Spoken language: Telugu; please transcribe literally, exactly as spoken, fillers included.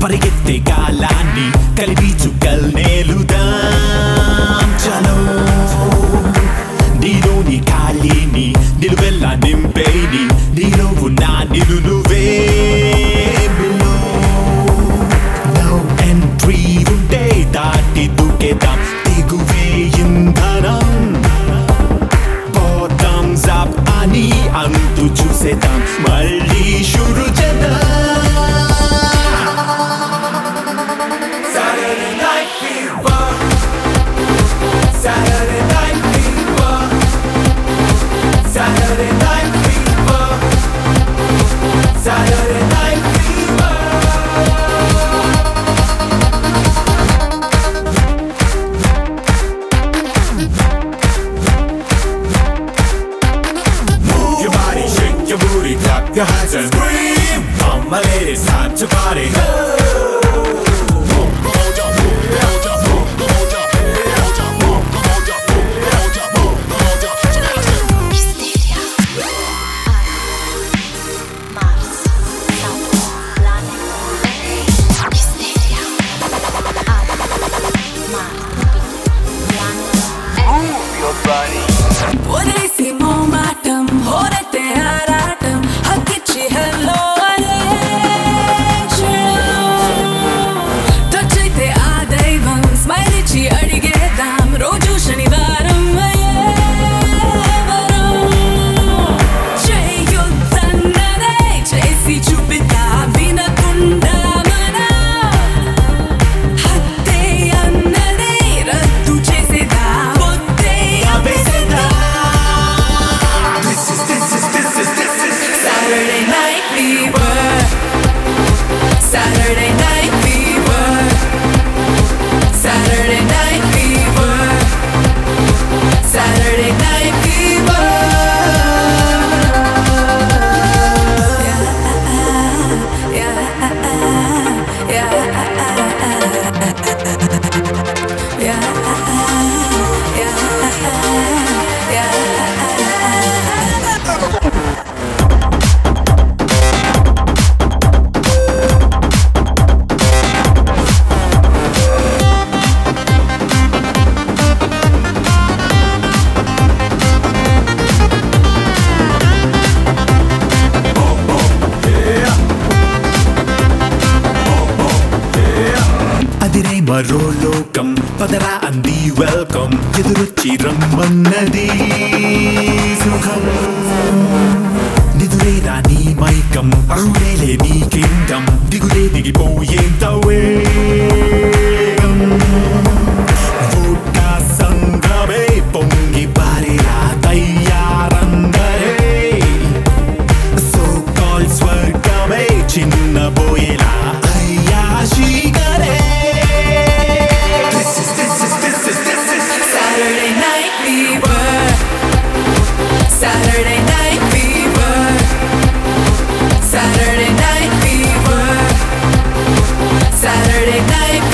పరిగెత్తే కాలాన్ని కలిపి చుక్కల్నేలుదాం చలో నీలోని ఖాళీని నిలువెల్లా నింపేని నీలో ఉన్న నిలు నువ్వే నో ఎంట్రీ ఉంటే దాటి దూకేద్దాం దిగువే ఇంధనం బాటమ్స్ అప్ అని అంతు చూసేద్దాం మళ్ళీ షురు చేద్దాం Saturday Night Fever Saturday Night Fever Saturday Night Fever Saturday Night Fever Move your body, shake your booty, clap your hands and scream Mama ladies, time to party వదిలేసి మోమాటం హోరెత్తే ఆరాటం హక్కిచ్చి హెల్లో అనే టచ్ అయితే ఆ దైవం స్మైల్ ఇచ్చి అడిగేద్దాం రోజు శనివారం చేయొద్దన్నదే చేసి చూపిద్దా వినకుండా మన హత్తే అన్నదే రద్దు చేసేదా పొద్దే Saturday Night Fever Saturday Night Fever Saturday Night Fever Saturday Night Fever Yeah, yeah, yeah, yeah, yeah, yeah. అదిరే మరో లోకం పదరా అంది వెల్కమ్ ఎదురొచ్చి రమ్మన్నది సుఖం నిదురేరా నీ మైకం అరుడేలే నీ కిందం దిగులే దిగిపోయేంత వేగం వోడ్కా సంద్రమే పొంగి పారేలా తయ్యారందరే సో కాల్ స్వర్గమే చిన్నబోయేలా అయ్యా శీకరే Saturday Night Fever Saturday Night Fever Saturday Night Fever Saturday Night